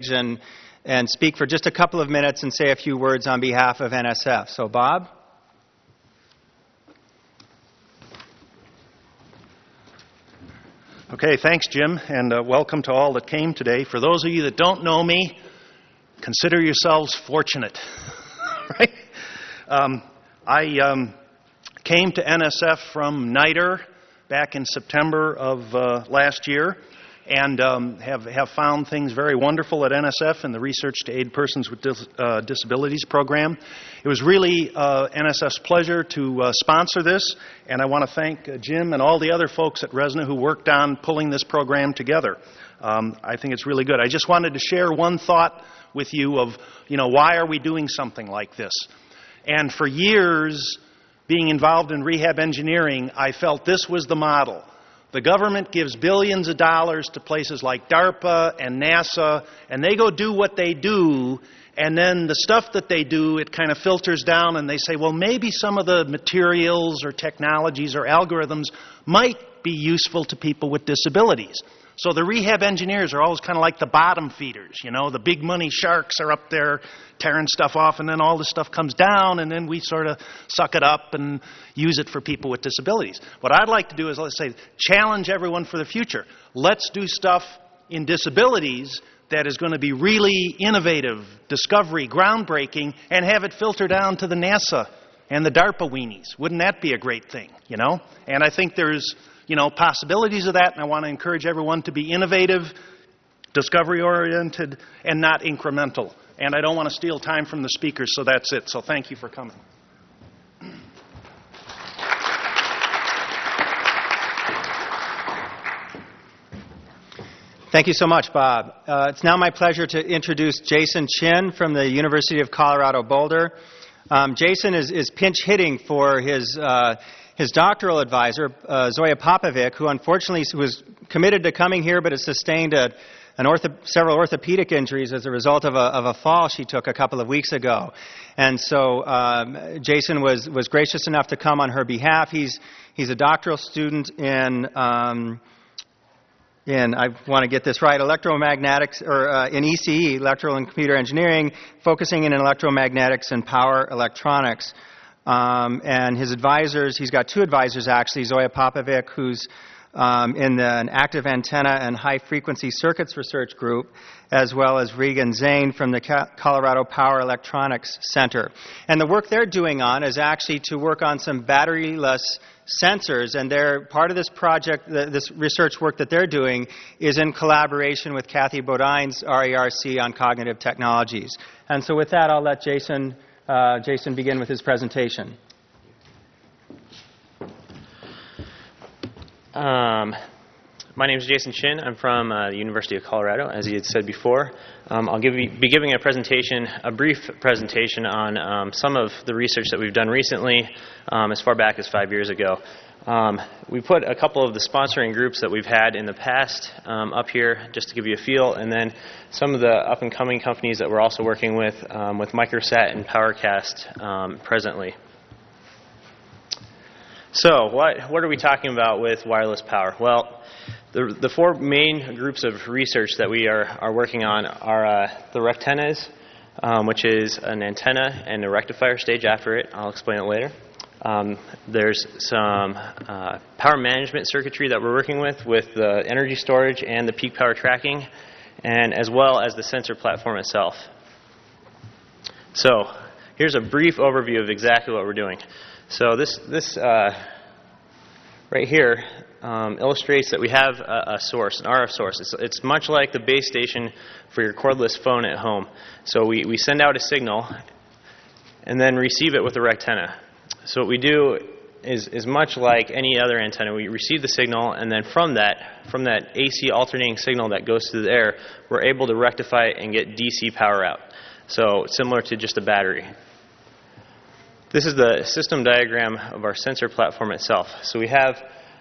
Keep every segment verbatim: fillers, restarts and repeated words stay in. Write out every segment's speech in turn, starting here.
and, and speak for just a couple of minutes and say a few words on behalf of N S F. So, Bob? Okay, thanks, Jim, and uh, welcome to all that came today. For those of you that don't know me, consider yourselves fortunate. Right? Um, I um, came to N S F from NITRE back in September of uh, last year, and um, have, have found things very wonderful at N S F in the Research to Aid Persons with Dis- uh, Disabilities program. It was really uh, N S F's pleasure to uh, sponsor this, and I want to thank uh, Jim and all the other folks at RESNA who worked on pulling this program together. Um, I think it's really good. I just wanted to share one thought with you of, you know, why are we doing something like this? And for years, being involved in rehab engineering, I felt this was the model. The government gives billions of dollars to places like DARPA and NASA, and they go do what they do, and then the stuff that they do, it kind of filters down, and they say, well, maybe some of the materials or technologies or algorithms might be useful to people with disabilities. So the rehab engineers are always kind of like the bottom feeders, you know, the big money sharks are up there tearing stuff off, and then all this stuff comes down, and then we sort of suck it up and use it for people with disabilities. What I'd like to do is, let's say, challenge everyone for the future. Let's do stuff in disabilities that is going to be really innovative, discovery, groundbreaking, and have it filter down to the NASA and the DARPA weenies. Wouldn't that be a great thing, you know? And I think there's, you know, possibilities of that, and I want to encourage everyone to be innovative, discovery-oriented, and not incremental. And I don't want to steal time from the speakers, so that's it. So thank you for coming. Thank you so much, Bob. Uh, it's now my pleasure to introduce Jason Chin from the University of Colorado Boulder. Um, Jason is, is pinch hitting for his uh, his doctoral advisor, uh, Zoya Popovic, who unfortunately was committed to coming here but has sustained a, an ortho, several orthopedic injuries as a result of a, of a fall she took a couple of weeks ago. And so um, Jason was, was gracious enough to come on her behalf. He's, he's a doctoral student in... Um, in, I want to get this right, electromagnetics, or uh, in E C E, electrical and computer engineering, focusing in electromagnetics and power electronics. Um, and his advisors, he's got two advisors actually, Zoya Popovic, who's um, in the, an active antenna and high-frequency circuits research group, as well as Regan Zane from the Colorado Power Electronics Center. And the work they're doing on is actually to work on some batteryless sensors, and they're part of this project, this research work that they're doing is in collaboration with Kathy Bodine's R E R C on cognitive technologies. And so with that, I'll let Jason, uh, Jason begin with his presentation. Um, my name is Jason Chin. I'm from uh, the University of Colorado, as he had said before. Um, I'll give you, be giving a presentation, a brief presentation on um, some of the research that we've done recently, um, as far back as five years ago. Um, we put a couple of the sponsoring groups that we've had in the past um, up here, just to give you a feel, and then some of the up-and-coming companies that we're also working with, um, with Microsat and PowerCast um, presently. So what, what are we talking about with wireless power? Well, the, the four main groups of research that we are, are working on are uh, the rectennas, um, which is an antenna and a rectifier stage after it. I'll explain it later. Um, there's some uh, power management circuitry that we're working with, with the energy storage and the peak power tracking, and as well as the sensor platform itself. So here's a brief overview of exactly what we're doing. So this, this uh, right here um, illustrates that we have a, a source, an R F source. It's, it's much like the base station for your cordless phone at home. So we, we send out a signal and then receive it with a rectenna. So what we do is, is much like any other antenna. We receive the signal, and then from that, from that A C alternating signal that goes through the air, we're able to rectify it and get D C power out. So similar to just a battery. This is the system diagram of our sensor platform itself. So we have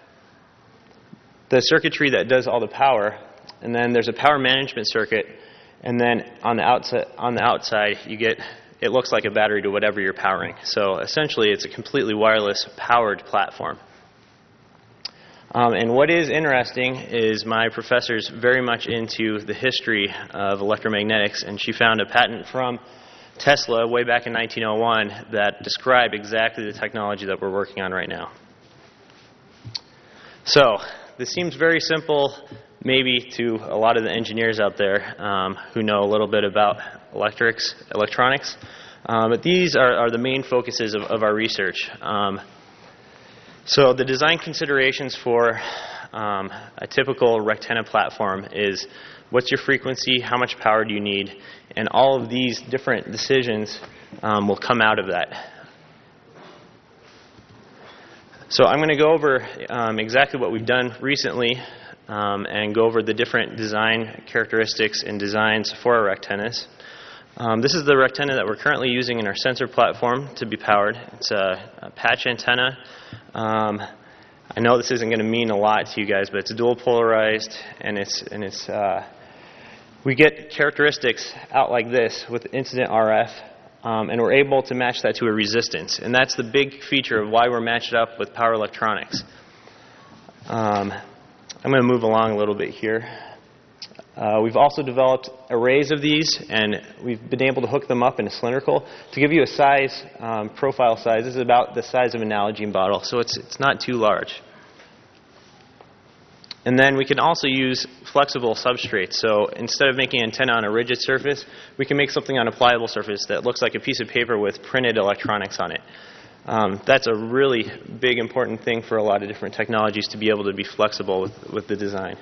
the circuitry that does all the power, and then there's a power management circuit, and then on the outside, on the outside you get, it looks like a battery to whatever you're powering. So essentially it's a completely wireless powered platform. Um, and what is interesting is my professor's very much into the history of electromagnetics, and she found a patent from Tesla way back in nineteen oh one that described exactly the technology that we're working on right now. So, this seems very simple maybe to a lot of the engineers out there um, who know a little bit about electrics, electronics, um, but these are, are the main focuses of, of our research. Um, So the design considerations for um, a typical Rectenna platform is what's your frequency, how much power do you need, and all of these different decisions um, will come out of that. So I'm going to go over um, exactly what we've done recently um, and go over the different design characteristics and designs for our Rectennas. Um, this is the Rectenna that we're currently using in our sensor platform to be powered. It's a, a patch antenna. Um, I know this isn't going to mean a lot to you guys, but it's dual polarized, and it's and it's uh, we get characteristics out like this with incident R F, um, and we're able to match that to a resistance, and that's the big feature of why we're matched up with power electronics. Um, I'm going to move along a little bit here. Uh, we've also developed arrays of these, and we've been able to hook them up in a cylindrical. To give you a size, um, profile size, this is about the size of an Nalgene bottle, so it's, it's not too large. And then we can also use flexible substrates. So instead of making an antenna on a rigid surface, we can make something on a pliable surface that looks like a piece of paper with printed electronics on it. Um, that's a really big, important thing for a lot of different technologies, to be able to be flexible with, with the design.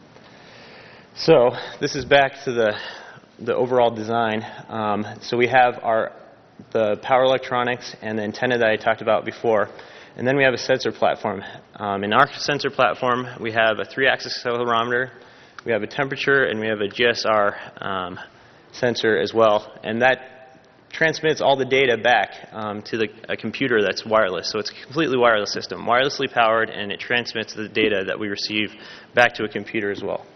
So this is back to the the overall design. Um, so we have our the power electronics and the antenna that I talked about before, and then we have a sensor platform. Um, in our sensor platform, we have a three-axis accelerometer, we have a temperature, and we have a G S R um, sensor as well, and that transmits all the data back um, to the, a computer that's wireless. So it's a completely wireless system, wirelessly powered, and it transmits the data that we receive back to a computer as well.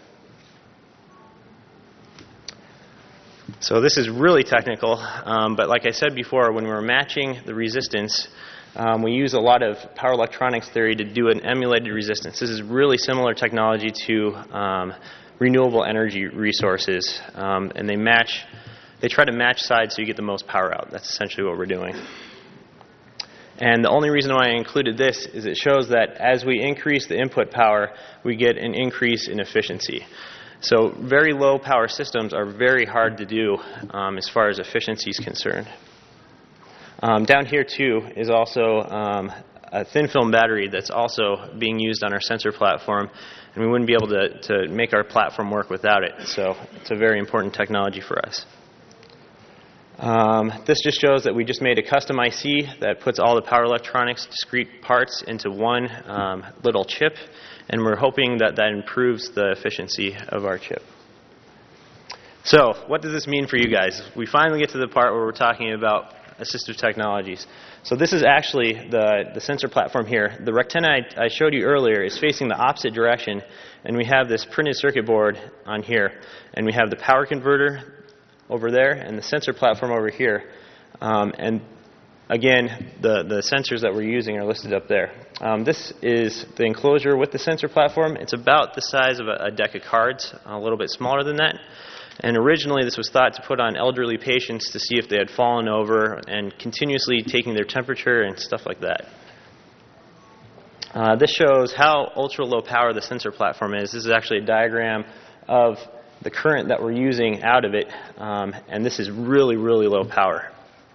So this is really technical, um, but like I said before, when we're matching the resistance, um, we use a lot of power electronics theory to do an emulated resistance. This is really similar technology to um, renewable energy resources, um, and they match, they try to match sides so you get the most power out. That's essentially what we're doing. And the only reason why I included this is it shows that as we increase the input power, we get an increase in efficiency. So very low power systems are very hard to do um, as far as efficiency is concerned. Um, down here too is also um, a thin film battery that's also being used on our sensor platform, and we wouldn't be able to, to make our platform work without it. So it's a very important technology for us. Um, this just shows that we just made a custom I C that puts all the power electronics discrete parts into one um, little chip, and we're hoping that that improves the efficiency of our chip. So what does this mean for you guys? We finally get to the part where we're talking about assistive technologies. So this is actually the, the sensor platform here. The Rectenna I, I showed you earlier is facing the opposite direction, and we have this printed circuit board on here, and we have the power converter over there and the sensor platform over here. Um, and again, the, the sensors that we're using are listed up there. Um, this is the enclosure with the sensor platform. It's about the size of a, a deck of cards, a little bit smaller than that. And originally this was thought to put on elderly patients to see if they had fallen over, and continuously taking their temperature and stuff like that. Uh, this shows how ultra low power the sensor platform is. This is actually a diagram of the current that we're using out of it, um, and this is really, really low power.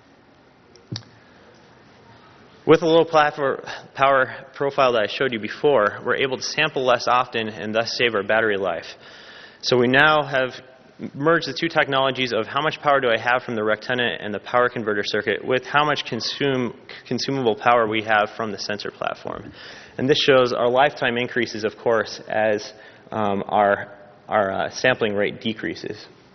With a low power profile that I showed you before, we're able to sample less often and thus save our battery life. So we now have merged the two technologies of how much power do I have from the Rectenna and the power converter circuit with how much consume, consumable power we have from the sensor platform. And this shows our lifetime increases, of course, as um, our, our uh, sampling rate decreases.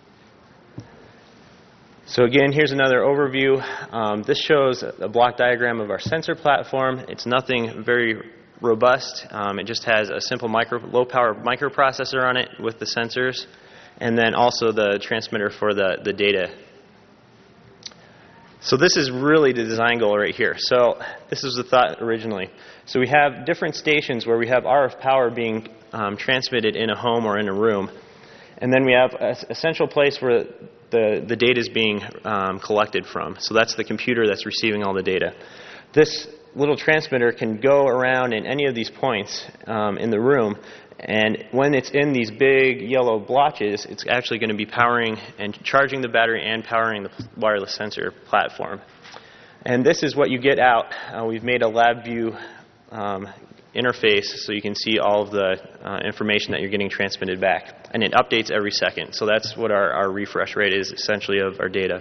So again, here's another overview. Um, this shows a block diagram of our sensor platform. It's nothing very robust. Um, it just has a simple micro, low-power microprocessor on it with the sensors, and then also the transmitter for the, the data. So this is really the design goal right here. So this was the thought originally. So we have different stations where we have R F power being um, transmitted in a home or in a room. And then we have a, a central place where the, the data is being um, collected from. So that's the computer that's receiving all the data. This little transmitter can go around in any of these points um, in the room. And when it's in these big yellow blotches, it's actually going to be powering and charging the battery and powering the wireless sensor platform. And this is what you get out. Uh, we've made a LabVIEW um, interface so you can see all of the uh, information that you're getting transmitted back. And it updates every second. So that's what our, our refresh rate is, essentially, of our data.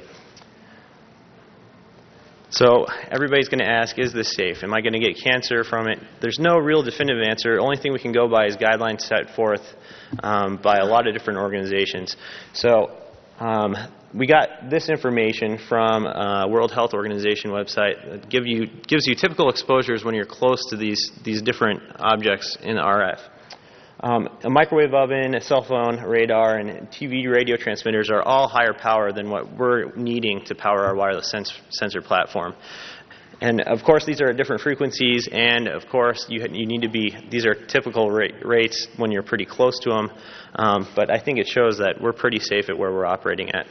So everybody's going to ask, is this safe? Am I going to get cancer from it? There's no real definitive answer. The only thing we can go by is guidelines set forth um, by a lot of different organizations. So um, we got this information from uh, World Health Organization website that give you, gives you typical exposures when you're close to these, these different objects in R F. Um, a microwave oven, a cell phone, a radar, and T V radio transmitters are all higher power than what we're needing to power our wireless sens sensor platform. And of course, these are at different frequencies, and of course, you, you need to be, these are typical rate, rates when you're pretty close to them. Um, but I think it shows that we're pretty safe at where we're operating at.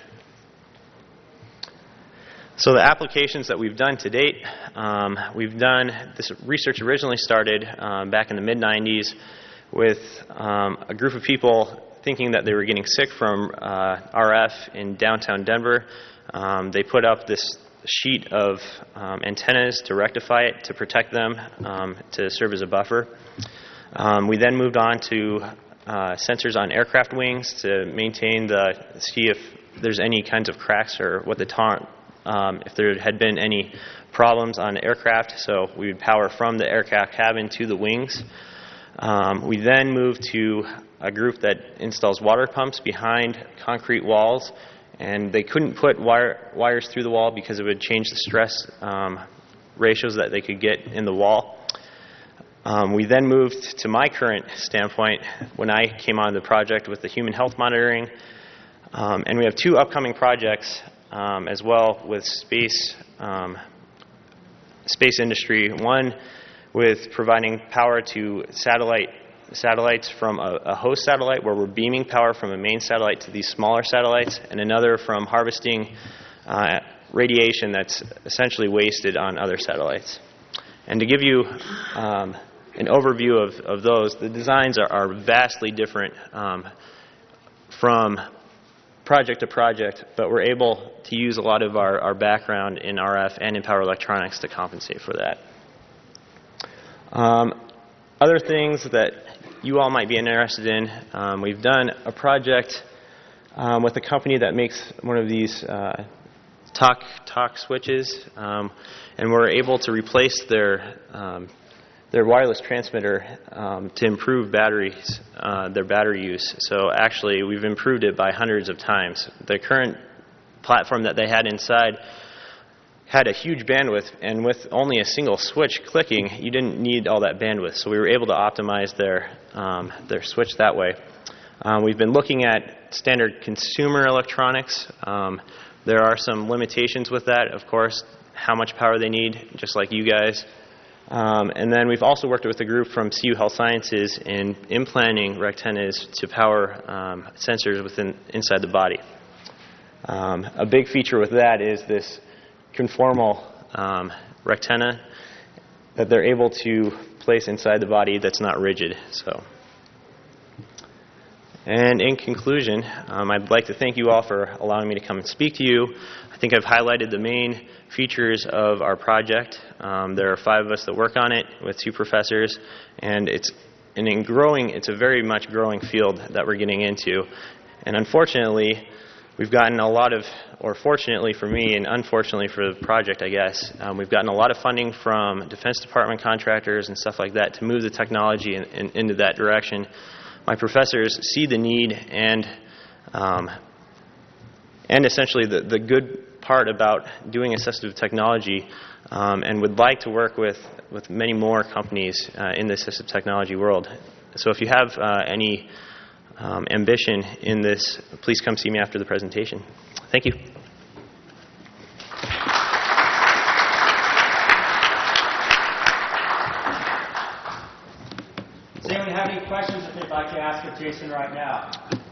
So the applications that we've done to date, um, we've done, this research originally started um, back in the mid nineties with um, a group of people thinking that they were getting sick from uh, R F in downtown Denver. Um, they put up this sheet of um, antennas to rectify it, to protect them, um, to serve as a buffer. Um, we then moved on to uh, sensors on aircraft wings to maintain the, see if there's any kinds of cracks or what the ta um, if there had been any problems on the aircraft. So we would power from the aircraft cabin to the wings. Um, we then moved to a group that installs water pumps behind concrete walls, and they couldn't put wire, wires through the wall because it would change the stress um, ratios that they could get in the wall. Um, we then moved to my current standpoint when I came on the project with the human health monitoring, um, and we have two upcoming projects um, as well with space, um, space industry. One with providing power to satellite satellites from a, a host satellite, where we're beaming power from a main satellite to these smaller satellites, and another from harvesting uh, radiation that's essentially wasted on other satellites. And to give you um, an overview of, of those, the designs are, are vastly different um, from project to project, but we're able to use a lot of our, our background in R F and in power electronics to compensate for that. Um, other things that you all might be interested in, um, we've done a project um, with a company that makes one of these uh, talk, talk switches, um, and we're able to replace their, um, their wireless transmitter um, to improve batteries, uh, their battery use. So actually, we've improved it by hundreds of times. The current platform that they had inside had a huge bandwidth, and with only a single switch clicking, you didn't need all that bandwidth. So we were able to optimize their, um, their switch that way. Um, we've been looking at standard consumer electronics. Um, there are some limitations with that, of course, how much power they need, just like you guys. Um, and then we've also worked with a group from C U Health Sciences in implanting rectennas to power um, sensors within inside the body. Um, a big feature with that is this conformal um, rectenna that they're able to place inside the body that's not rigid. So, and in conclusion, um, I'd like to thank you all for allowing me to come and speak to you. I think I've highlighted the main features of our project. Um, there are five of us that work on it with two professors, and it's and in growing, it's a very much growing field that we're getting into. And unfortunately, we've gotten a lot of, or fortunately for me and unfortunately for the project, I guess, um, we've gotten a lot of funding from Defense Department contractors and stuff like that to move the technology in, in, into that direction. My professors see the need and um, and essentially the, the good part about doing assistive technology um, and would like to work with, with many more companies uh, in the assistive technology world. So if you have uh, any Um, ambition in this, please come see me after the presentation. Thank you. to ask of Jason right now?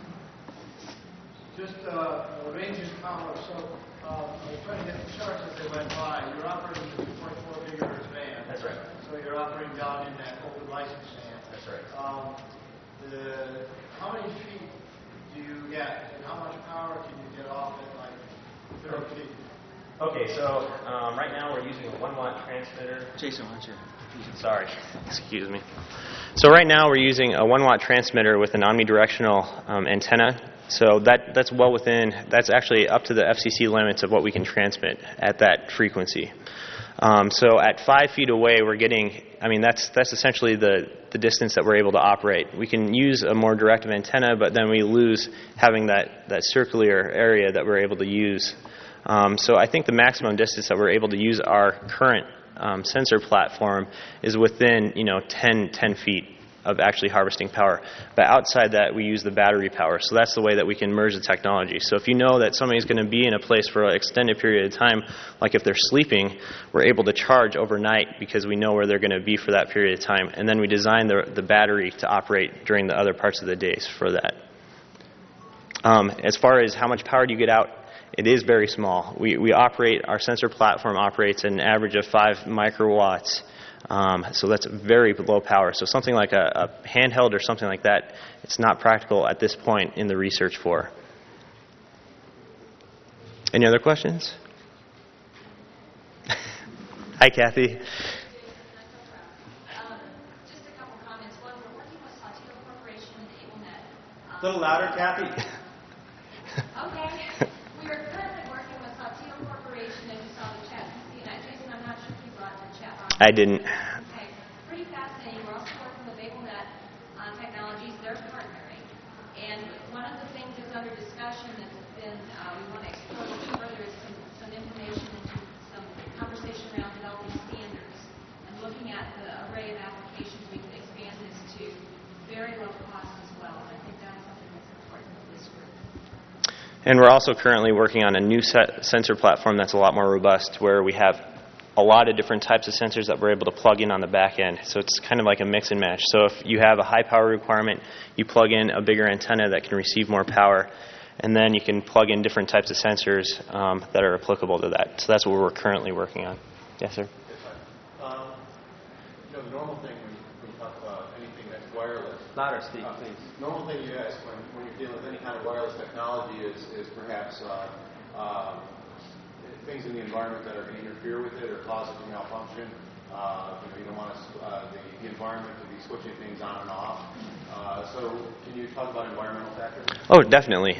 Just uh, the range and power. So uh, I was trying to get the charts as they went by. You're operating the two point four gigahertz band. That's right. So you're operating down in that open license band. That's right. Um, the, how many feet do you get, and how much power can you get off at like thirty feet? Okay, so um, right now we're using a one watt transmitter. Jason, why don't you? Sorry, excuse me. So right now we're using a one watt transmitter with an omnidirectional um, antenna. So that that's well within, that's actually up to the F C C limits of what we can transmit at that frequency. Um, so at five feet away, we're getting, I mean, that's that's essentially the, the distance that we're able to operate. We can use a more directive antenna, but then we lose having that, that circular area that we're able to use. Um, so I think the maximum distance that we're able to use our current um, sensor platform is within, you know, ten, ten feet of actually harvesting power. But outside that, we use the battery power. So that's the way that we can merge the technology. So if you know that somebody's going to be in a place for an extended period of time, like if they're sleeping, we're able to charge overnight because we know where they're going to be for that period of time. And then we design the, the battery to operate during the other parts of the days for that. Um, as far as how much power do you get out, it is very small. We, we operate, our sensor platform operates at an average of five microwatts. Um, so that's very low power. So something like a, a handheld or something like that, it's not practical at this point in the research for. Any other questions? Hi, Kathy. Um, just a couple comments. One, we're working with Saltillo Corporation and AbleNet. Um, A little louder, Kathy. Okay. We are currently working with Saltillo Corporation, as you saw the chat. You know, Jason, I'm not sure if you brought the chat on. I didn't. Okay. Pretty fascinating. We're also working with AbleNet uh, Technologies. They're partnering. And one of the things that's under discussion that's been, uh, we want to explore a little further is some, some information into some conversation around developing standards and looking at the array of applications we can expand this to very low cost as well. And I think that's something that's important for this group. And we're also currently working on a new set sensor platform that's a lot more robust, where we have a lot of different types of sensors that we're able to plug in on the back end. So it's kind of like a mix and match. So if you have a high power requirement, you plug in a bigger antenna that can receive more power, and then you can plug in different types of sensors um, that are applicable to that. So that's what we're currently working on. Yes, sir? Um, you know, the normal thing when you, when you talk about anything that's wireless, Louder, Steve, uh, please. normal thing you ask when, when you're dealing with any kind of wireless technology is, is perhaps uh, uh, things in the environment that are going to interfere with it or cause it to malfunction. Uh, you know, you don't want to, uh, the, the environment to be switching things on and off. Uh, so can you talk about environmental factors? Oh, definitely.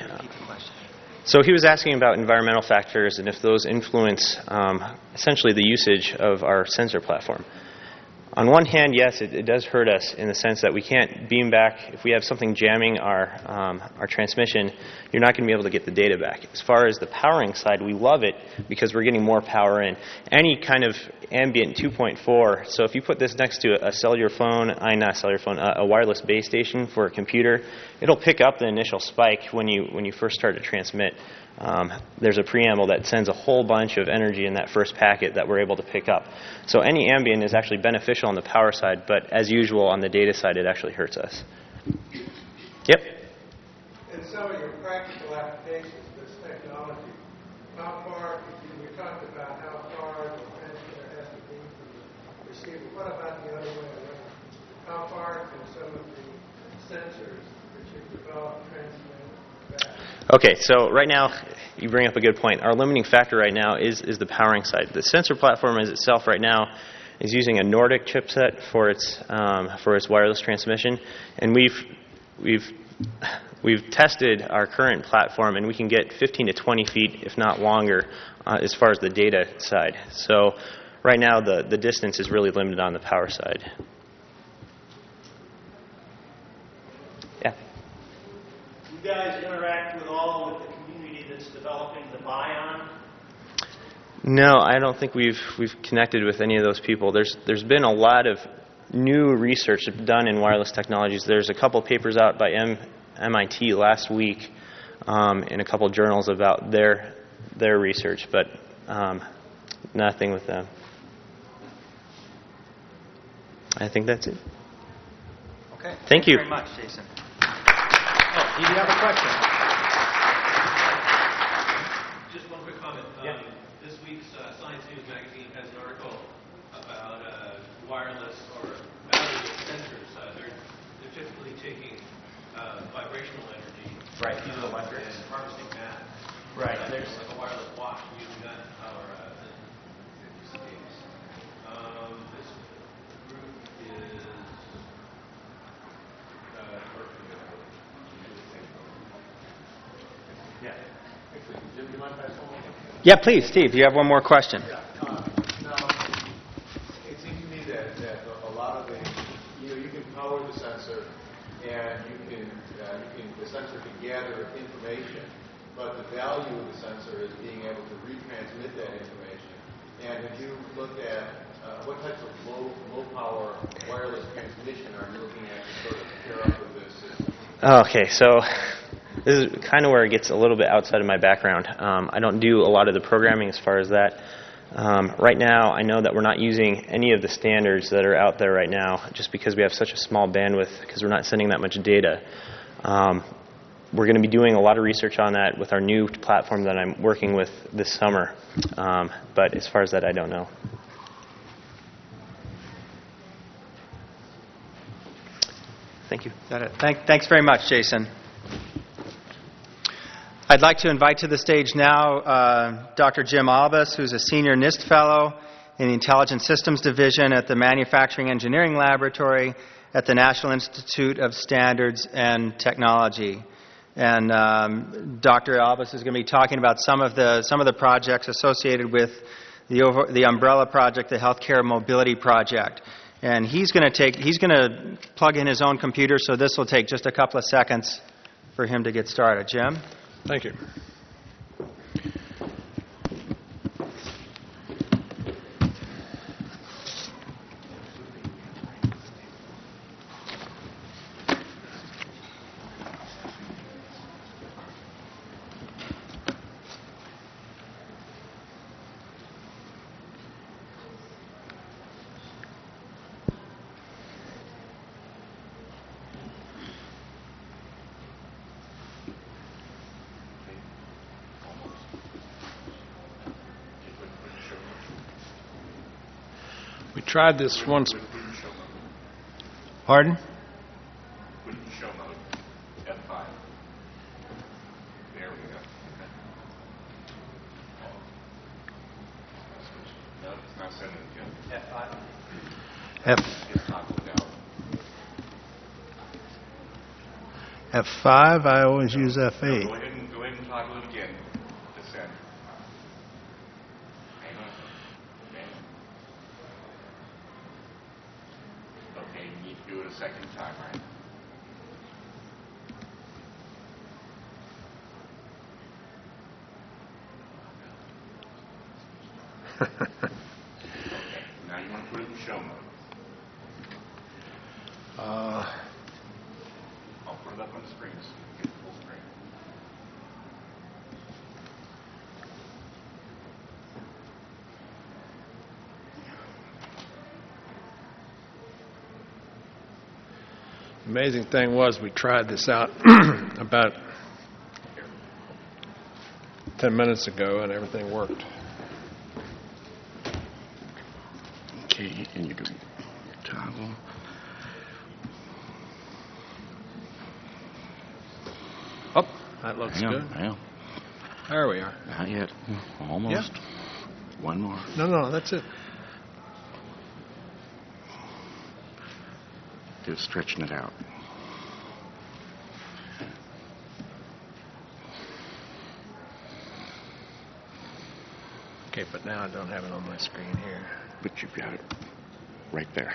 So he was asking about environmental factors and if those influence um, essentially the usage of our sensor platform. On one hand, yes, it, it does hurt us in the sense that we can't beam back. If we have something jamming our um, our transmission, you're not going to be able to get the data back. As far as the powering side, we love it because we're getting more power in. Any kind of ambient two point four, so if you put this next to a, a cellular phone, I not cellular phone, a, a wireless base station for a computer, it'll pick up the initial spike when you when you first start to transmit. Um, there's a preamble that sends a whole bunch of energy in that first packet that we're able to pick up. So any ambient is actually beneficial on the power side, but as usual on the data side, it actually hurts us. Yep. In some of your practical applications of this technology, how far, you talked about how far the transmitter has to be from the receiver. What about the other way around? How far can some of the sensors that you've developed transmit back? Okay, so right now, you bring up a good point. Our limiting factor right now is, is the powering side. The sensor platform as itself right now is using a Nordic chipset for its um, for its wireless transmission, and we've we've we've tested our current platform, and we can get fifteen to twenty feet, if not longer, uh, as far as the data side. So right now, the the distance is really limited on the power side. Yeah. You guys interact with all with the community that's developing the Bion? No, I don't think we've we've connected with any of those people. There's there's been a lot of new research done in wireless technologies. There's a couple papers out by M- MIT last week um, in a couple journals about their their research, but um, nothing with them. I think that's it. Okay. Thank you. Very much, Jason. Do you have a question? Just one quick comment. Yeah. Um, this week's uh, Science News magazine has an article about uh, wireless or battery sensors. Uh, they're, they're typically taking uh, vibrational energy. Right, these are electric. And harvesting that. Right. Uh, there's like a wireless watch using that power. Uh, um, this group is uh, working with Yeah. Actually, Jim, do you mind if I ask one more? Yeah, please, Steve. You have one more question. Yeah. Uh, now, it seems to me that, that a lot of the, you know, you can power the sensor, and you can, uh, you can, the sensor can gather information, but the value of the sensor is being able to retransmit that information. And have you looked at uh, what types of low, low power wireless transmission are you looking at to sort of pair up with this system? Okay, so this is kind of where it gets a little bit outside of my background. Um, I don't do a lot of the programming as far as that. Um, right now, I know that we're not using any of the standards that are out there right now just because we have such a small bandwidth because we're not sending that much data. Um, we're going to be doing a lot of research on that with our new platform that I'm working with this summer. Um, but as far as that, I don't know. Thank you. Got it. Thank, thanks very much, Jason. I'd like to invite to the stage now uh, Doctor Jim Albus, who's a senior NIST fellow in the Intelligent Systems Division at the Manufacturing Engineering Laboratory at the National Institute of Standards and Technology. And um, Doctor Albus is going to be talking about some of the some of the projects associated with the over, the umbrella project, the Healthcare Mobility Project. And he's going to take he's going to plug in his own computer, so this will take just a couple of seconds for him to get started. Jim? Thank you. We tried this once. Pardon? Put it in show mode. F five. There we go. No, it's not sending it yet. F five. F It's toggled out. F five. I always use F No, eight. go ahead and go ahead and toggle it again to send. Hang on. Okay. Okay, you need to do it a second time, right? Okay. Now you want to put it in show mode. uh, I'll put it up on the screen so you can get the full screen. amazing thing was we tried this out about ten minutes ago, and everything worked. Okay, and you do toggle. Oh, that looks Hang good. on, hang on. There we are. Not yet. Almost. One more. No, no, that's it. Just stretching it out. Okay, but now I don't have it on my screen here. But you've got it right there.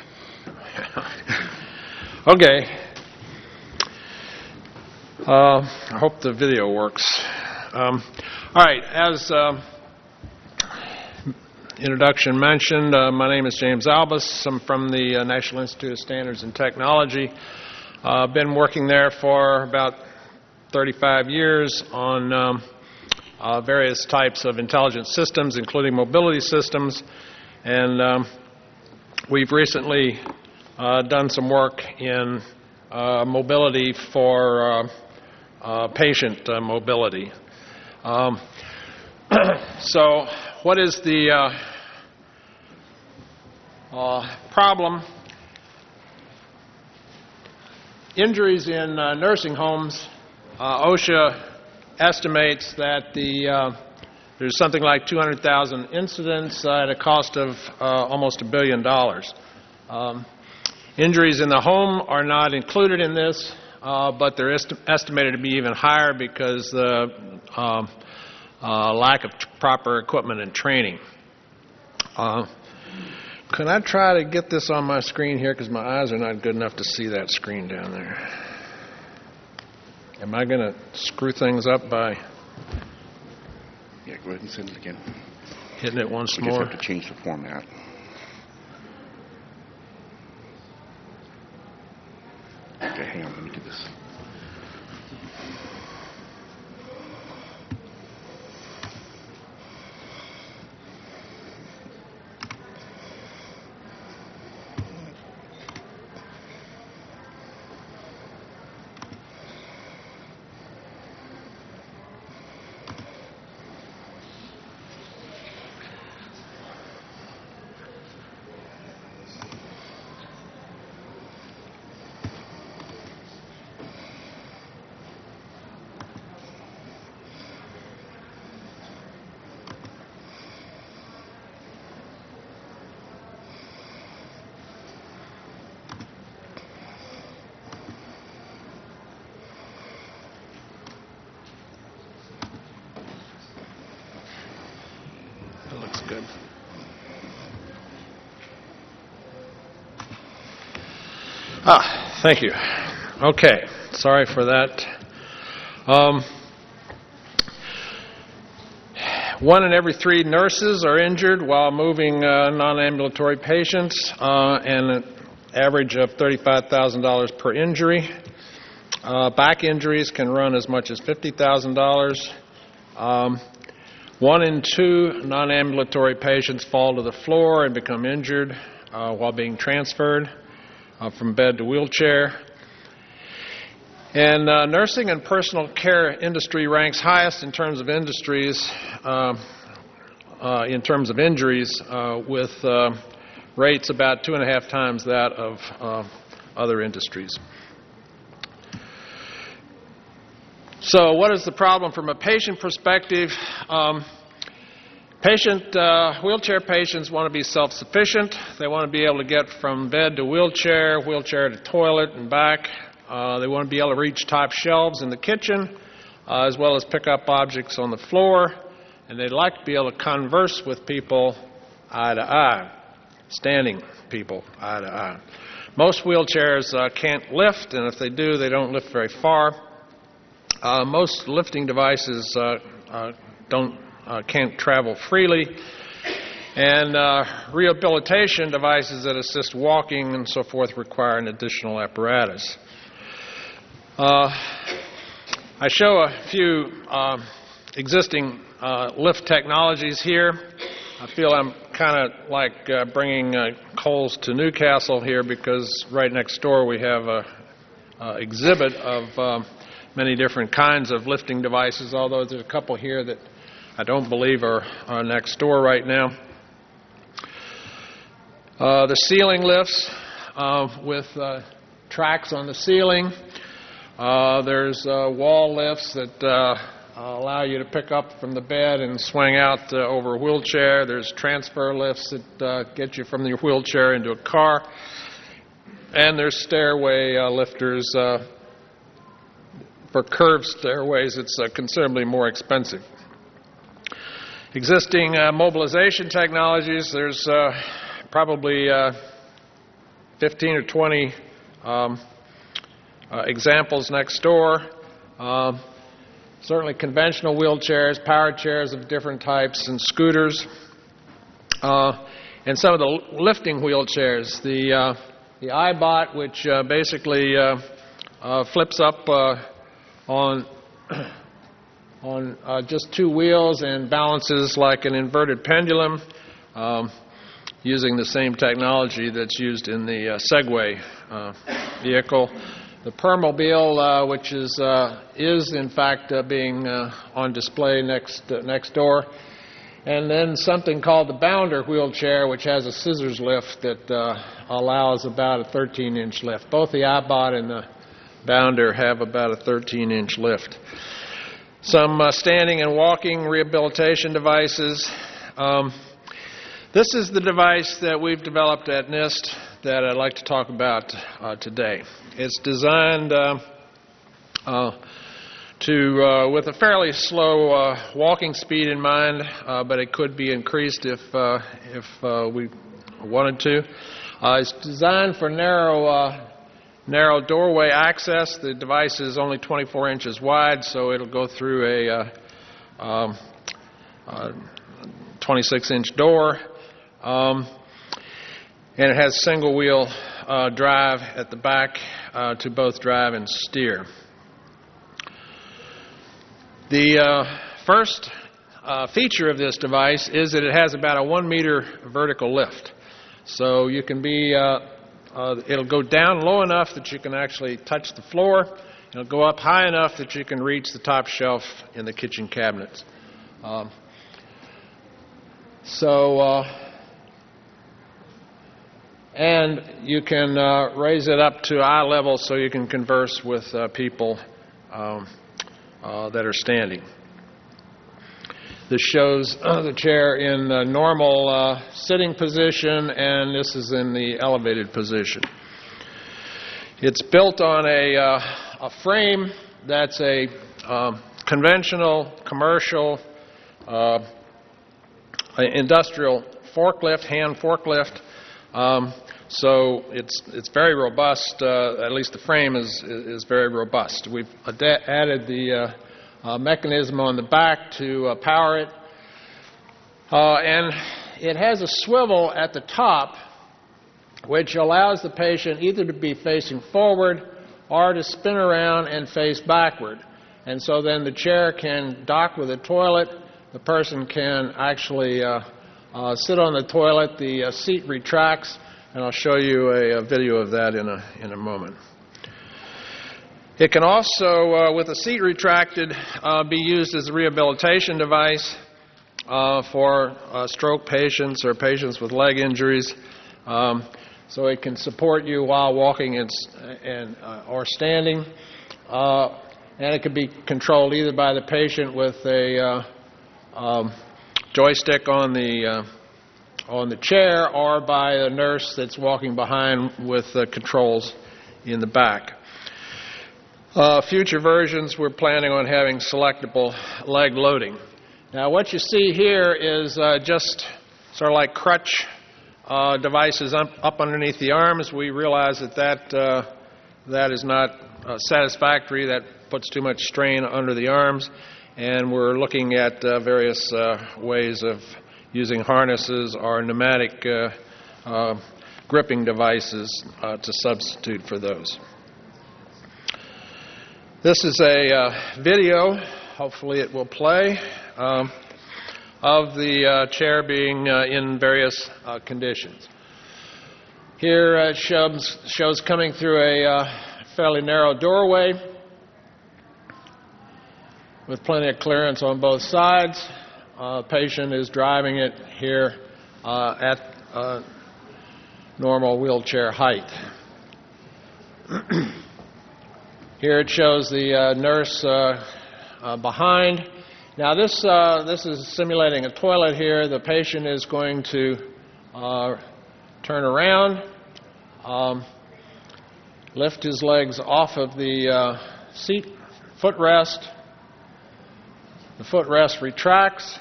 Okay. Uh, I hope the video works. Um, all right, as um, introduction mentioned, uh, my name is James Albus. I'm from the uh, National Institute of Standards and Technology. I've uh, been working there for about thirty-five years on um, uh, various types of intelligent systems, including mobility systems. And um, we've recently uh, done some work in uh, mobility for uh, uh, patient uh, mobility. Um, so what is the uh, uh, problem? Injuries in uh, nursing homes, uh, OSHA estimates that the uh, there's something like two hundred thousand incidents uh, at a cost of uh, almost a billion dollars. Um, injuries in the home are not included in this, uh, but they're est- estimated to be even higher because the um, uh, lack of t- proper equipment and training. Uh, can I try to get this on my screen here because my eyes are not good enough to see that screen down there? Am I going to screw things up by Yeah, go ahead and send it again. hitting it once We more? just have to change the format. Okay, hang on, let me do this. That looks good. Ah, thank you. Okay, sorry for that. Um, one in every three nurses are injured while moving uh, non-ambulatory patients, uh, and an average of thirty-five thousand dollars per injury. Uh, back injuries can run as much as fifty thousand dollars. Um, One in two non-ambulatory patients fall to the floor and become injured uh, while being transferred uh, from bed to wheelchair. And uh, nursing and personal care industry ranks highest in terms of industries, uh, uh, in terms of injuries, uh, with uh, rates about two and a half times that of uh, other industries. So what is the problem from a patient perspective? Um, patient, uh, wheelchair patients want to be self-sufficient. They want to be able to get from bed to wheelchair, wheelchair to toilet and back. Uh, they want to be able to reach top shelves in the kitchen, uh, as well as pick up objects on the floor. And they'd like to be able to converse with people eye to eye, standing people eye to eye. Most wheelchairs uh, can't lift, and if they do, they don't lift very far. Uh, most lifting devices uh, uh, don't uh, can't travel freely, and uh, rehabilitation devices that assist walking and so forth require an additional apparatus. Uh, I show a few uh, existing uh, lift technologies here. I feel I'm kind of like uh, bringing uh, coals to Newcastle here because right next door we have a, a exhibit of uh, many different kinds of lifting devices, although there's a couple here that I don't believe are, are next door right now. Uh, the ceiling lifts uh, with uh, tracks on the ceiling. Uh, there's uh, wall lifts that uh, allow you to pick up from the bed and swing out uh, over a wheelchair. There's transfer lifts that uh, get you from your wheelchair into a car. And there's stairway uh, lifters. Uh, For curved stairways, it's uh, considerably more expensive. Existing uh, mobilization technologies, there's uh, probably uh, fifteen or twenty um, uh, examples next door. Uh, certainly conventional wheelchairs, power chairs of different types, and scooters. Uh, and some of the lifting wheelchairs, the, uh, the iBot, which uh, basically uh, uh, flips up uh, on on uh, just two wheels and balances like an inverted pendulum, um, using the same technology that's used in the uh, Segway uh, vehicle. the Permobile, uh, which is, uh, is in fact uh, being uh, on display next, uh, next door. And then something called the Bounder wheelchair, which has a scissors lift that uh, allows about a thirteen inch lift. Both the iBot and the Bounder have about a thirteen inch lift. Some uh, standing and walking rehabilitation devices. Um, this is the device that we've developed at NIST that I'd like to talk about uh, today. It's designed uh, uh, to, uh, with a fairly slow uh, walking speed in mind, uh, but it could be increased if, uh, if uh, we wanted to. Uh, it's designed for narrow, uh, narrow doorway access. The device is only twenty-four inches wide, so it'll go through a uh, um, uh, twenty-six inch door. Um, and it has single wheel uh, drive at the back uh, to both drive and steer. The uh, first uh, feature of this device is that it has about a one meter vertical lift. So you can be, uh, uh, it'll go down low enough that you can actually touch the floor. It'll go up high enough that you can reach the top shelf in the kitchen cabinets. Um, so, uh, and you can uh, raise it up to eye level so you can converse with uh, people um, Uh, that are standing. This shows uh, the chair in the normal uh, sitting position, and this is in the elevated position. It's built on a, uh, a frame that's a um, conventional, commercial, uh, industrial forklift, hand forklift. Um, So it's it's very robust. Uh, at least the frame is is very robust. We've ad- added the uh, uh, mechanism on the back to uh, power it, uh, and it has a swivel at the top, which allows the patient either to be facing forward or to spin around and face backward. And so then the chair can dock with a toilet. The person can actually uh, uh, sit on the toilet. The uh, seat retracts. And I'll show you a, a video of that in a, in a moment. It can also, uh, with the seat retracted, uh, be used as a rehabilitation device uh, for uh, stroke patients or patients with leg injuries. Um, so it can support you while walking and, and, uh, or standing. Uh, and it can be controlled either by the patient with a uh, um, joystick on the uh, on the chair or by a nurse that's walking behind with uh, controls in the back. Uh, future versions, we're planning on having selectable leg loading. Now what you see here is uh, just sort of like crutch uh, devices up, up underneath the arms. We realize that that, uh, that is not uh, satisfactory. That puts too much strain under the arms, and we're looking at uh, various uh, ways of using harnesses or pneumatic uh, uh, gripping devices uh, to substitute for those. This is a uh, video, hopefully it will play, um, of the uh, chair being uh, in various uh, conditions. Here uh, it shows, shows coming through a uh, fairly narrow doorway with plenty of clearance on both sides. Uh, patient is driving it here uh, at uh, normal wheelchair height. Here it shows the uh, nurse uh, uh, behind. Now this uh, this is simulating a toilet here. The patient is going to uh, turn around, um, lift his legs off of the uh, seat footrest. The footrest retracts.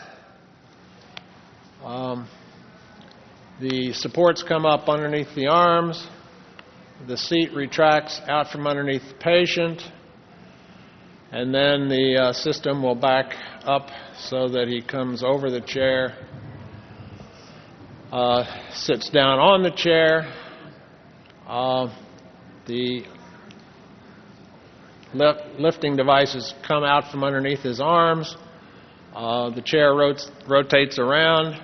Um, the supports come up underneath the arms. The seat retracts out from underneath the patient. And then the uh, system will back up so that he comes over the chair, uh, sits down on the chair. Uh, the lift, lifting devices come out from underneath his arms. Uh, the chair rotates, rotates around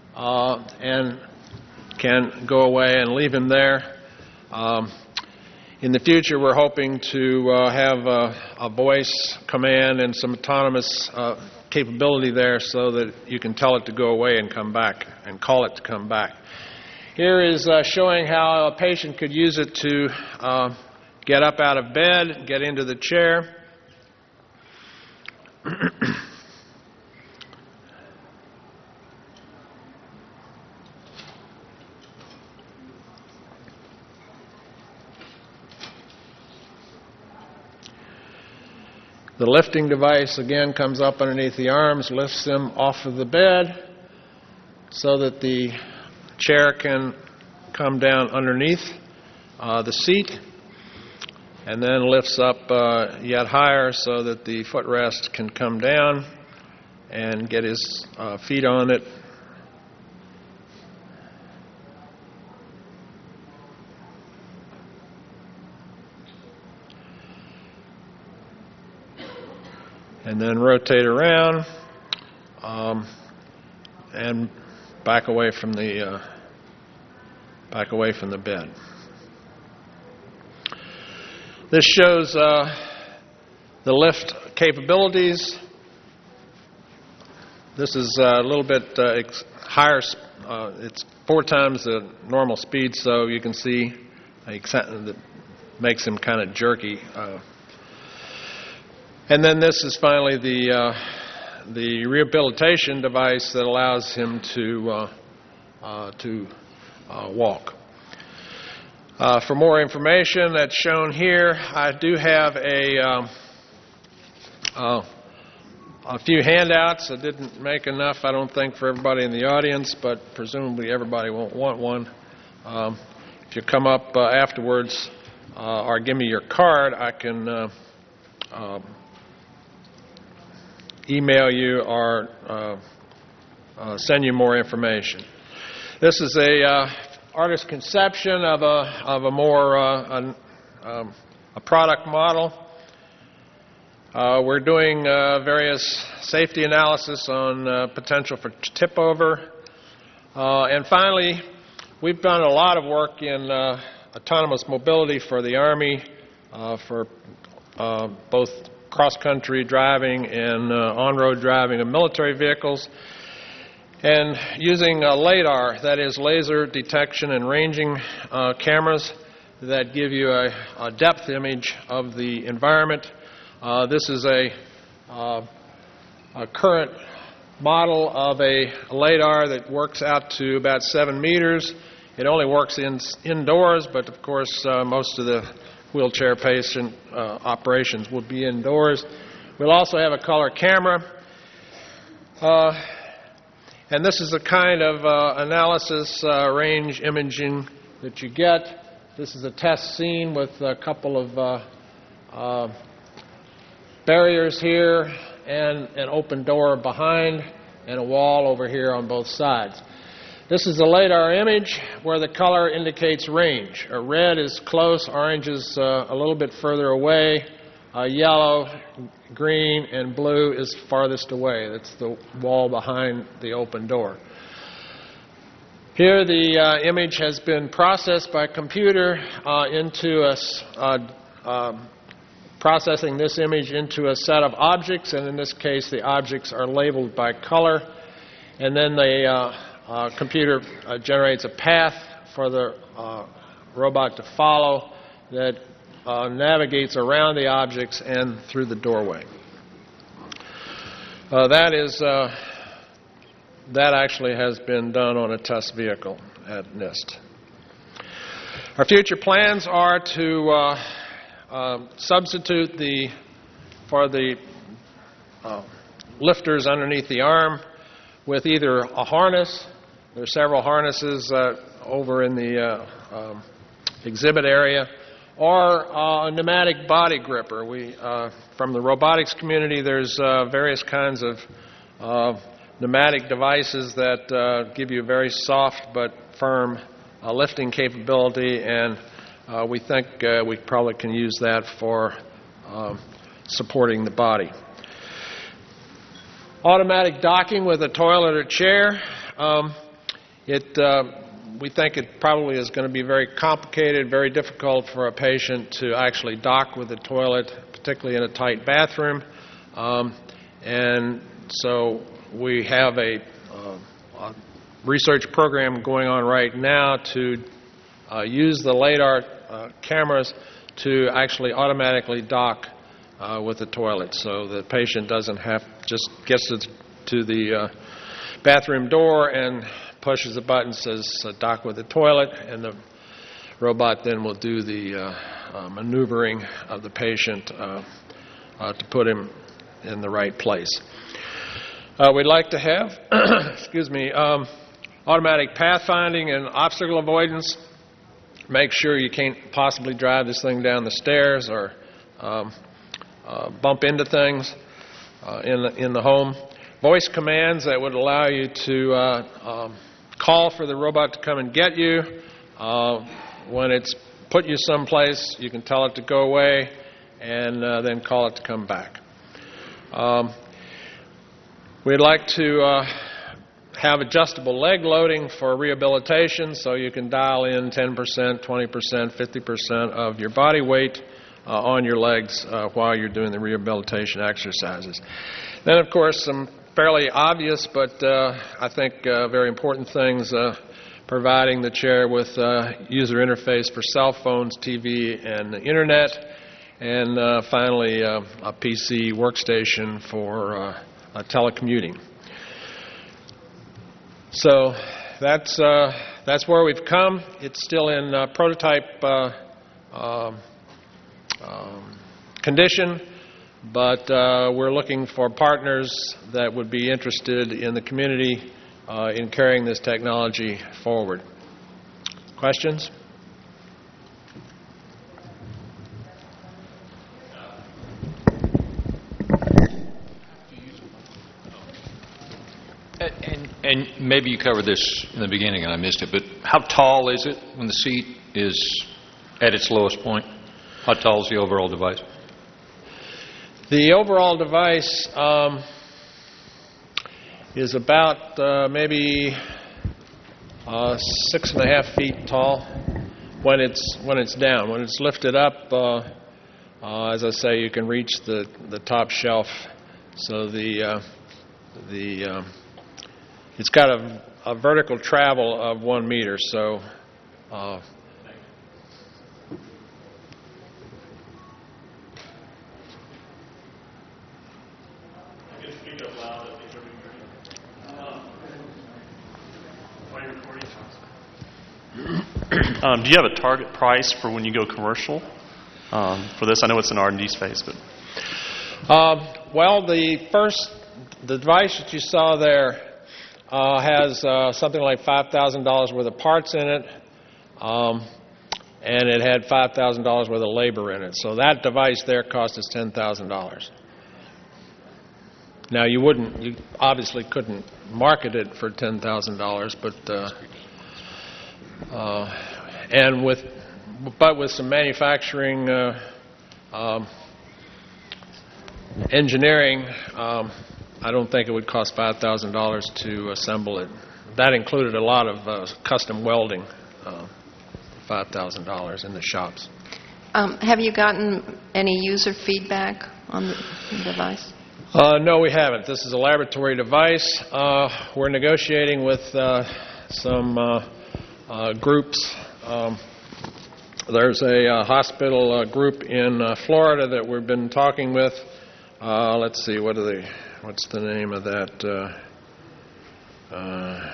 uh, and can go away and leave him there. Um, in the future, we're hoping to uh, have a, a voice command and some autonomous uh, capability there so that you can tell it to go away and come back and call it to come back. Here is uh, showing how a patient could use it to uh, get up out of bed, get into the chair. The lifting device again comes up underneath the arms, lifts them off of the bed so that the chair can come down underneath uh, the seat, and then lifts up uh, yet higher so that the footrest can come down and get his uh, feet on it. And then rotate around um, and back away from the uh, back away from the bed. This shows uh, the lift capabilities. This is a little bit uh, ex- higher. Uh, it's four times the normal speed, so you can see that makes him kind of jerky. Uh, And then this is finally the uh, the rehabilitation device that allows him to uh, uh, to uh, walk. Uh, for more information that's shown here, I do have a um, uh, a few handouts. I didn't make enough, I don't think, for everybody in the audience, but presumably everybody won't want one. Um, if you come up uh, afterwards uh, or give me your card, I can Uh, uh, email you or uh, uh, send you more information. This is a uh, artist's conception of a of a more uh, an, um, a product model. Uh, we're doing uh, various safety analysis on uh, potential for tip over, uh, and finally, we've done a lot of work in uh, autonomous mobility for the Army, uh, for uh, both cross-country driving and uh, on-road driving of military vehicles, and using uh, LADAR, that is laser detection and ranging uh, cameras that give you a, a depth image of the environment. Uh, this is a, uh, a current model of a LADAR that works out to about seven meters. It only works in, indoors, but of course uh, most of the wheelchair patient uh, operations will be indoors. We'll also have a color camera. Uh, and this is the kind of uh, analysis uh, range imaging that you get. This is a test scene with a couple of uh, uh, barriers here and an open door behind and a wall over here on both sides. This is the LADAR image where the color indicates range. Uh, red is close, orange is uh, a little bit further away, uh, yellow, green, and blue is farthest away. That's the wall behind the open door. Here the uh, image has been processed by computer uh, into a, uh, uh, processing this image into a set of objects, and in this case the objects are labeled by color, and then the uh, uh, computer uh, generates a path for the uh, robot to follow that uh, navigates around the objects and through the doorway. Uh, that is uh, that actually has been done on a test vehicle at NIST. Our future plans are to uh, uh, substitute the for the uh, lifters underneath the arm with either a harness. There are several harnesses uh, over in the uh, um, exhibit area, or uh, a pneumatic body gripper. We, uh, from the robotics community, there's uh, various kinds of uh, pneumatic devices that uh, give you very soft but firm uh, lifting capability, and uh, we think uh, we probably can use that for uh, supporting the body. Automatic docking with a toilet or chair. Um, it uh, we think it probably is going to be very complicated, very difficult for a patient to actually dock with the toilet, particularly in a tight bathroom. Um, and so we have a, uh, a research program going on right now to uh, use the LiDAR uh, cameras to actually automatically dock uh, with the toilet, so the patient doesn't have, just gets to, to the uh, bathroom door and pushes the button, says uh, dock with the toilet, and the robot then will do the uh, uh, maneuvering of the patient uh, uh, to put him in the right place. Uh, we'd like to have, excuse me, um, automatic pathfinding and obstacle avoidance. Make sure you can't possibly drive this thing down the stairs or um, uh, bump into things uh, in the, in the home. Voice commands that would allow you to uh, um, call for the robot to come and get you. Uh, when it's put you someplace, you can tell it to go away and uh, then call it to come back. Um, we'd like to uh, have adjustable leg loading for rehabilitation, so you can dial in ten percent, twenty percent, fifty percent of your body weight uh, on your legs uh, while you're doing the rehabilitation exercises. Then, of course, some fairly obvious but uh, I think uh, very important things, uh, providing the chair with uh, user interface for cell phones, T V, and the Internet, and uh, finally uh, a P C workstation for uh, uh, telecommuting. So that's uh, that's where we've come. It's still in uh, prototype uh, um, um, condition, but uh, we're looking for partners that would be interested in the community uh, in carrying this technology forward. Questions? And, and maybe you covered this in the beginning and I missed it, but how tall is it when the seat is at its lowest point? How tall is the overall device? The overall device um, is about uh, maybe uh, six and a half feet tall when it's when it's down. When it's lifted up, uh, uh, as I say, you can reach the, the top shelf. So the uh, the um, it's got a, a vertical travel of one meter. So. Uh, Um, do you have a target price for when you go commercial um, for this? I know it's an R and D space, but um, well, the first the device that you saw there uh, has uh, something like five thousand dollars worth of parts in it, um, and it had five thousand dollars worth of labor in it. So that device there cost us ten thousand dollars. Now you wouldn't, you obviously couldn't market it for ten thousand dollars, but. Uh, Uh, and with, but with some manufacturing uh, um, engineering, um, I don't think it would cost five thousand dollars to assemble it. That included a lot of uh, custom welding, uh, five thousand dollars in the shops. Um, have you gotten any user feedback on the device? Uh, no, we haven't. This is a laboratory device. Uh, we're negotiating with uh, some uh, Uh, groups. Um, there's a uh, hospital uh, group in uh, Florida that we've been talking with. Uh, let's see, what are they? What's the name of that? Uh, uh,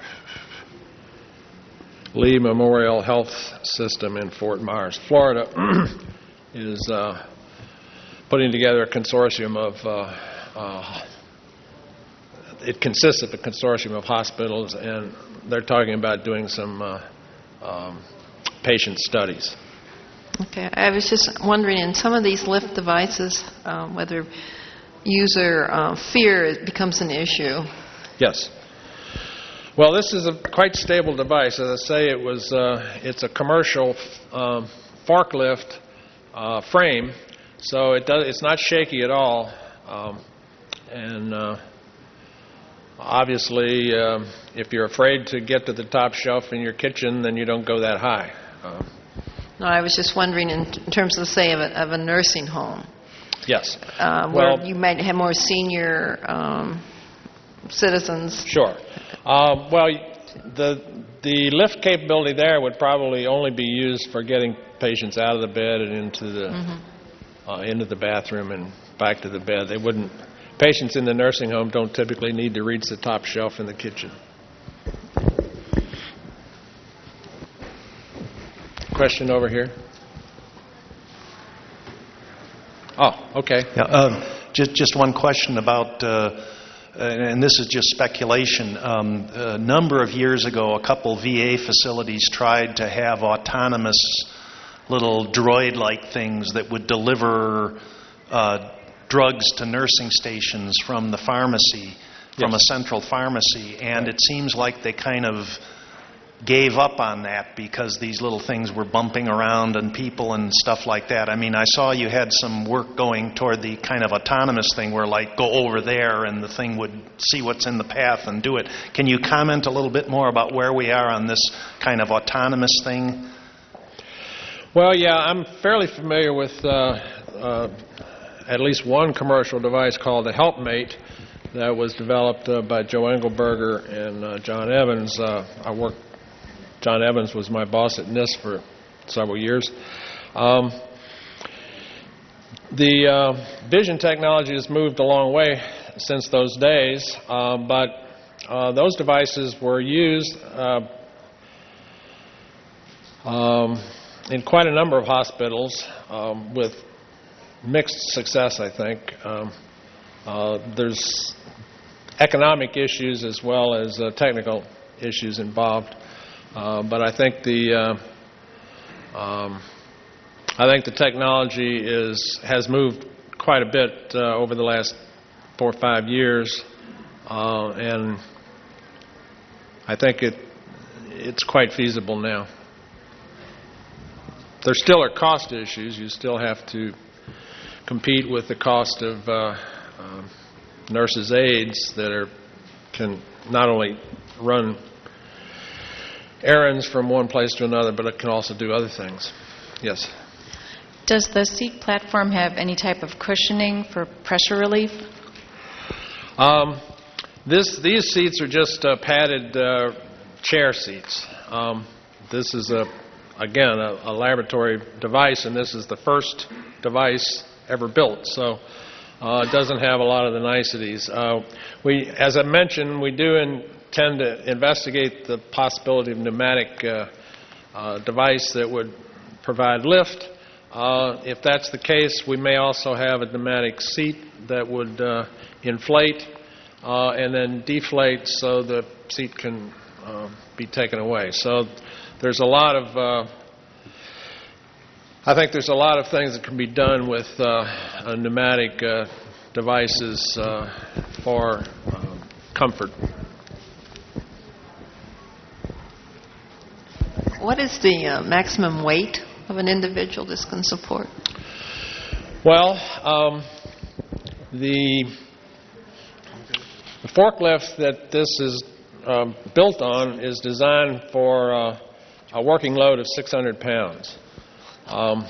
Lee Memorial Health System in Fort Myers, Florida, is uh, putting together a consortium of. Uh, uh, it consists of a consortium of hospitals, and they're talking about doing some uh, um, patient studies. Okay. I was just wondering, in some of these lift devices, um, whether user uh, fear becomes an issue. Yes. Well, this is a quite stable device. As I say, it was uh, it's a commercial um, forklift uh, frame, so it does it's not shaky at all, um, and. Uh, obviously, um, if you're afraid to get to the top shelf in your kitchen, then you don't go that high. Um, No, I was just wondering in, t- in terms of, say, of a, of a nursing home, yes. uh, where Well- you might have more senior um, citizens. Sure. Um, well, the the lift capability there would probably only be used for getting patients out of the bed and into the Mm-hmm. uh, into the bathroom and back to the bed. They wouldn't. Patients in the nursing home don't typically need to reach the top shelf in the kitchen. Question over here. Oh, okay. Yeah, um, just just one question about, uh, and this is just speculation. Um, a number of years ago, a couple V A facilities tried to have autonomous little droid-like things that would deliver uh, drugs to nursing stations from the pharmacy, from Yes. a central pharmacy, and it seems like they kind of gave up on that because these little things were bumping around and people and stuff like that. I mean, I saw you had some work going toward the kind of autonomous thing where, like, go over there and the thing would see what's in the path and do it. Can you comment a little bit more about where we are on this kind of autonomous thing? Well, yeah, I'm fairly familiar with uh, uh, at least one commercial device called the HelpMate that was developed uh, by Joe Engelberger and uh, John Evans. Uh, I worked. John Evans was my boss at NIST for several years. Um, the uh, vision technology has moved a long way since those days, uh, but uh, those devices were used uh, um, in quite a number of hospitals um, with mixed success, I think. Um, uh, there's economic issues as well as uh, technical issues involved. Uh, but I think the uh, um, I think the technology is has moved quite a bit uh, over the last four or five years, uh, and I think it it's quite feasible now. There still are cost issues. You still have to compete with the cost of uh, uh, nurses' aides that are can not only run errands from one place to another, but it can also do other things. Yes. Does the seat platform have any type of cushioning for pressure relief? Um, this these seats are just uh, padded uh, chair seats. Um, this is a again a, a laboratory device, and this is the first device ever built. So uh, it doesn't have a lot of the niceties. Uh, we, as I mentioned, we do in tend to investigate the possibility of pneumatic uh, uh, device that would provide lift. Uh, if that's the case, we may also have a pneumatic seat that would uh, inflate uh, and then deflate so the seat can uh, be taken away. So there's a lot of, uh, I think there's a lot of things that can be done with uh, pneumatic uh, devices uh, for uh, comfort. What is the uh, maximum weight of an individual this can support? Well, um, the, the forklift that this is um, built on is designed for uh, a working load of six hundred pounds. Um,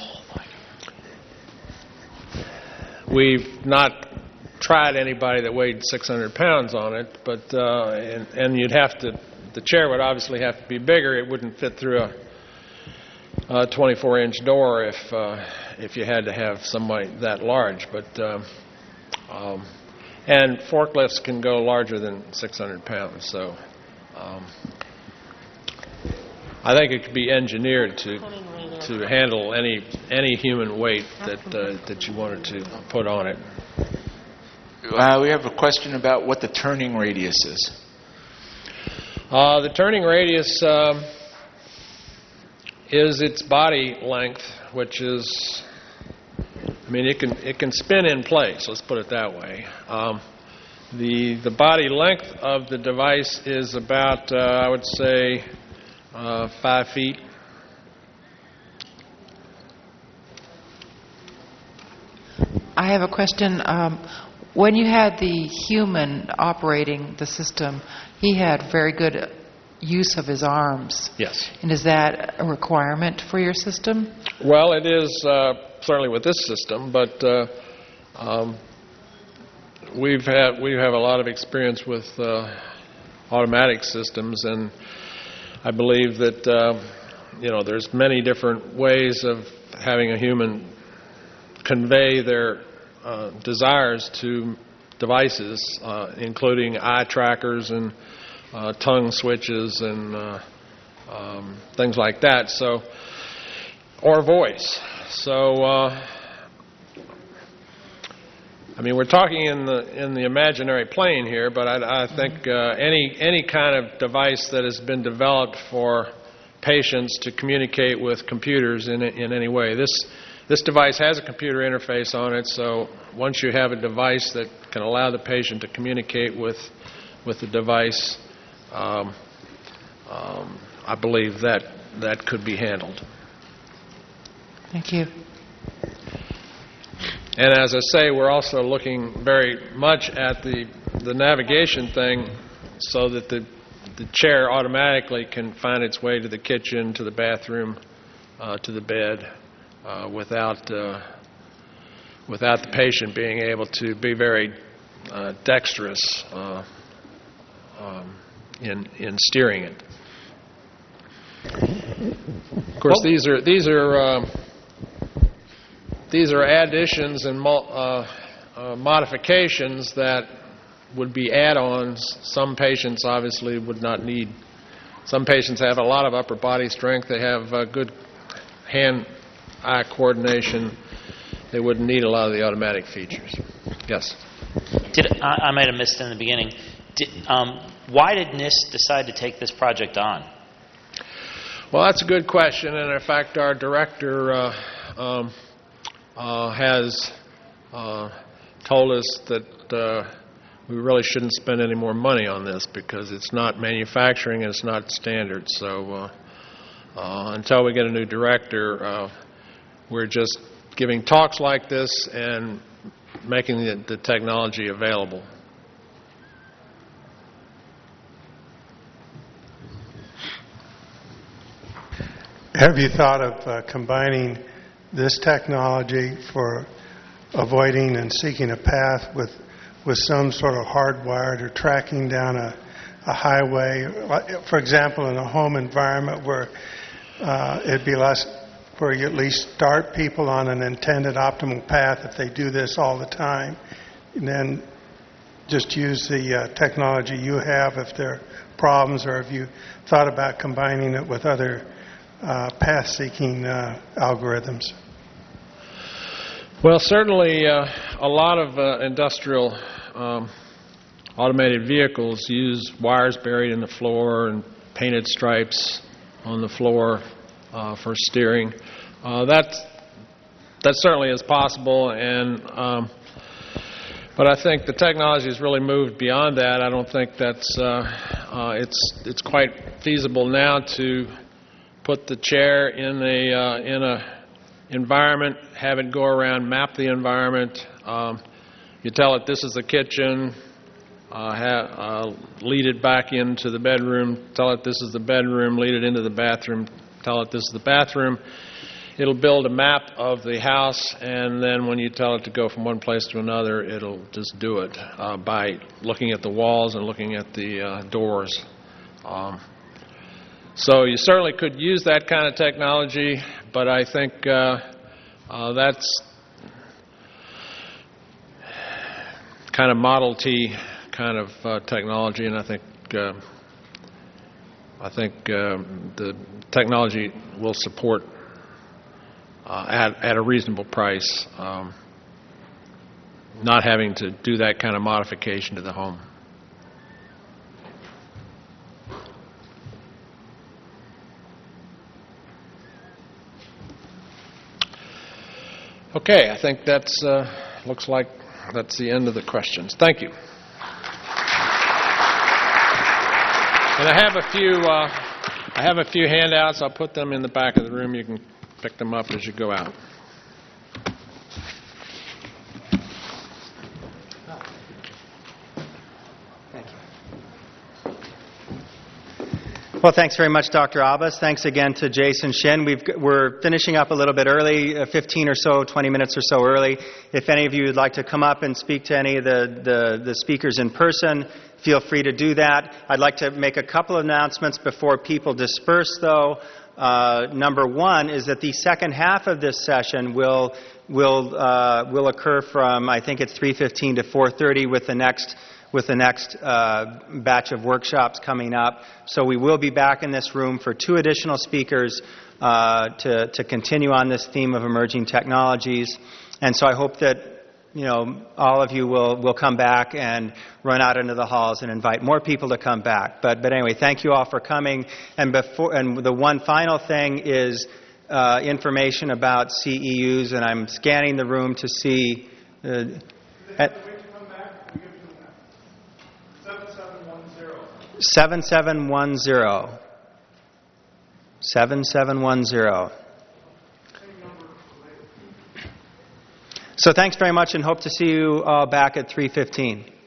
we've not tried anybody that weighed six hundred pounds on it, but uh, and, and you'd have to. The chair would obviously have to be bigger. It wouldn't fit through a twenty-four inch door if uh, if you had to have somebody that large. But um, um, and forklifts can go larger than six hundred pounds. So um, I think it could be engineered to to handle any any human weight that uh, that you wanted to put on it. Uh, we have a question about what the turning radius is. Uh, the turning radius um, is its body length, which is, I mean, it can it can spin in place. Let's put it that way. Um, the the body length of the device is about, uh, I would say, uh, five feet. I have a question. Um, when you had the human operating the system, he had very good use of his arms. Yes. And is that a requirement for your system? Well, it is uh, certainly with this system, but uh, um, we've had we have a lot of experience with uh, automatic systems, and I believe that uh, you know there's many different ways of having a human convey their uh, desires to devices, uh, including eye trackers and uh, tongue switches and uh, um, things like that. So, or voice. So, uh, I mean, we're talking in the in the imaginary plane here, but I, I think uh, any any kind of device that has been developed for patients to communicate with computers in in any way. This this device has a computer interface on it, so once you have a device that can allow the patient to communicate with with the device, um, um, I believe that that could be handled. Thank you. And as I say, we're also looking very much at the the navigation thing, so that the the chair automatically can find its way to the kitchen, to the bathroom, uh, to the bed, uh, without uh, without the patient being able to be very uh, dexterous uh, um, in in steering it. Of course, these are these are uh, these are additions and mul- uh, uh, modifications that would be add-ons. Some patients obviously would not need. Some patients have a lot of upper body strength. They have uh, good hand-eye coordination. They wouldn't need a lot of the automatic features. Yes? Did I, I might have missed in the beginning. Did, um, why did NIST decide to take this project on? Well, that's a good question, and in fact, our director uh, um, uh, has uh, told us that uh, we really shouldn't spend any more money on this because it's not manufacturing and it's not standard. So uh, uh, until we get a new director, uh, we're just giving talks like this and making the, the technology available. Have you thought of uh, combining this technology for avoiding and seeking a path with with some sort of hardwired or tracking down a, a highway? For example, in a home environment where uh, it'd be less, where you at least start people on an intended optimal path if they do this all the time, and then just use the uh, technology you have if there are problems, or have you thought about combining it with other uh, path-seeking uh, algorithms? Well, certainly uh, a lot of uh, industrial um, automated vehicles use wires buried in the floor and painted stripes on the floor uh, for steering. Uh, that that certainly is possible, and um, but I think the technology has really moved beyond that. I don't think that's uh, uh, it's it's quite feasible now to put the chair in a uh, in a environment, have it go around, map the environment. Um, you tell it this is the kitchen, uh, ha- uh, lead it back into the bedroom, tell it this is the bedroom, lead it into the bathroom, tell it this is the bathroom. It'll build a map of the house, and then when you tell it to go from one place to another, it'll just do it uh, by looking at the walls and looking at the uh, doors. Um, So you certainly could use that kind of technology, but I think uh, uh, that's kind of Model T kind of uh, technology, and I think uh, I think uh, the technology will support uh, at at a reasonable price, um, not having to do that kind of modification to the home. Okay, I think that's uh, looks like that's the end of the questions. Thank you. And I have a few uh, I have a few handouts. I'll put them in the back of the room. You can pick them up as you go out. Well, thanks very much, Doctor Abbas. Thanks again to Jason Shin. We've, we're finishing up a little bit early, uh, fifteen or so, twenty minutes or so early. If any of you would like to come up and speak to any of the, the, the speakers in person, feel free to do that. I'd like to make a couple of announcements before people disperse, though. Uh, number one is that the second half of this session will will uh, will occur from, I think it's three fifteen to four thirty with the next with the next uh, batch of workshops coming up. So we will be back in this room for two additional speakers uh, to, to continue on this theme of emerging technologies. And so I hope that, you know, all of you will, will come back and run out into the halls and invite more people to come back. But, but anyway, thank you all for coming. And, before, and the one final thing is uh, information about C E Us, and I'm scanning the room to see... Uh, at, seven seven one zero. seven seven one zero. So thanks very much and hope to see you all back at three fifteen.